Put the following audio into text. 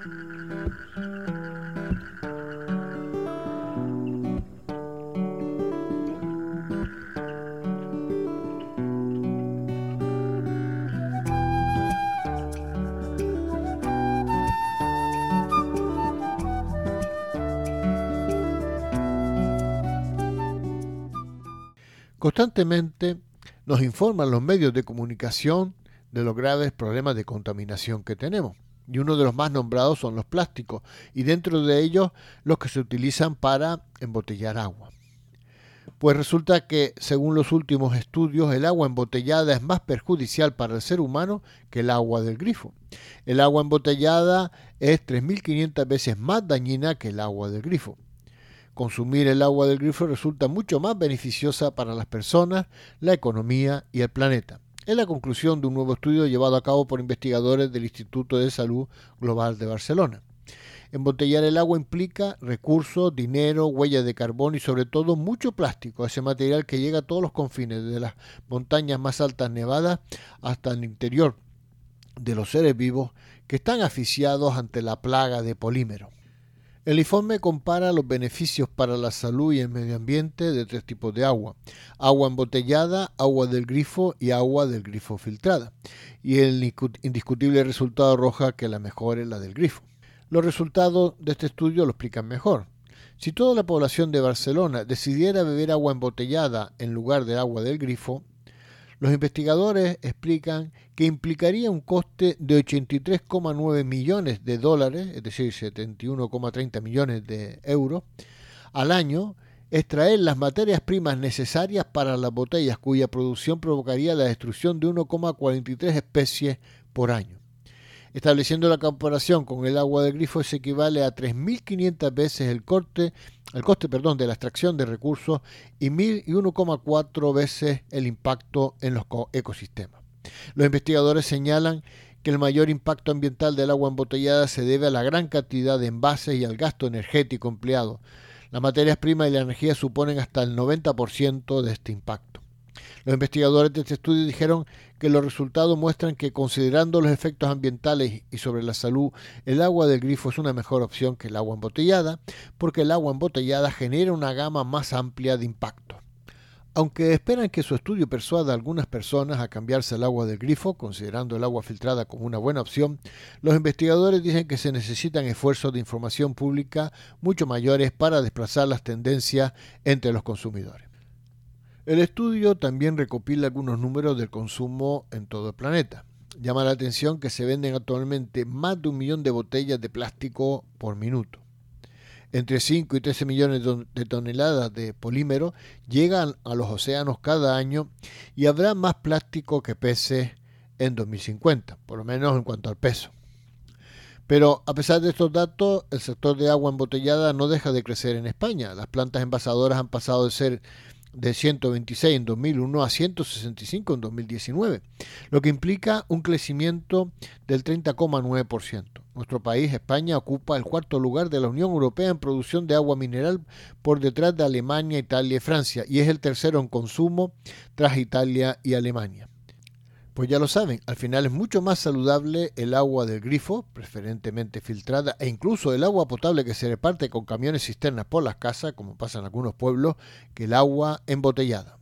Constantemente nos informan los medios de comunicación de los graves problemas de contaminación que tenemos. Y uno de los más nombrados son los plásticos, y dentro de ellos los que se utilizan para embotellar agua. Pues resulta que, según los últimos estudios, el agua embotellada es más perjudicial para el ser humano que el agua del grifo. El agua embotellada es 3.500 veces más dañina que el agua del grifo. Consumir el agua del grifo resulta mucho más beneficiosa para las personas, la economía y el planeta. Es la conclusión de un nuevo estudio llevado a cabo por investigadores del Instituto de Salud Global de Barcelona. Embotellar el agua implica recursos, dinero, huellas de carbono y sobre todo mucho plástico, ese material que llega a todos los confines, desde las montañas más altas nevadas hasta el interior de los seres vivos que están asfixiados ante la plaga de polímeros. El informe compara los beneficios para la salud y el medio ambiente de 3 tipos de agua: agua embotellada, agua del grifo y agua del grifo filtrada. Y el indiscutible resultado arroja que la mejor es la del grifo. Los resultados de este estudio lo explican mejor. Si toda la población de Barcelona decidiera beber agua embotellada en lugar de agua del grifo, los investigadores explican que implicaría un coste de 83,9 millones de dólares, es decir, 71,30 millones de euros, al año, extraer las materias primas necesarias para las botellas, cuya producción provocaría la destrucción de 1,43 especies por año. Estableciendo la comparación con el agua del grifo, se equivale a 3.500 veces el coste de la extracción de recursos y 1,4 veces el impacto en los ecosistemas. Los investigadores señalan que el mayor impacto ambiental del agua embotellada se debe a la gran cantidad de envases y al gasto energético empleado. Las materias primas y la energía suponen hasta el 90% de este impacto. Los investigadores de este estudio dijeron que los resultados muestran que, considerando los efectos ambientales y sobre la salud, el agua del grifo es una mejor opción que el agua embotellada, porque el agua embotellada genera una gama más amplia de impactos. Aunque esperan que su estudio persuada a algunas personas a cambiarse al agua del grifo, considerando el agua filtrada como una buena opción, los investigadores dicen que se necesitan esfuerzos de información pública mucho mayores para desplazar las tendencias entre los consumidores. El estudio también recopila algunos números del consumo en todo el planeta. Llama la atención que se venden actualmente más de 1 millón de botellas de plástico por minuto. Entre 5 y 13 millones de toneladas de polímero llegan a los océanos cada año y habrá más plástico que peces en 2050, por lo menos en cuanto al peso. Pero a pesar de estos datos, el sector de agua embotellada no deja de crecer en España. Las plantas envasadoras han pasado de ser de 126 en 2001 a 165 en 2019, lo que implica un crecimiento del 30,9%. Nuestro país, España, ocupa el 4º lugar de la Unión Europea en producción de agua mineral, por detrás de Alemania, Italia y Francia, y es el 3º en consumo tras Italia y Alemania. Pues ya lo saben, al final es mucho más saludable el agua del grifo, preferentemente filtrada, e incluso el agua potable que se reparte con camiones cisternas por las casas, como pasa en algunos pueblos, que el agua embotellada.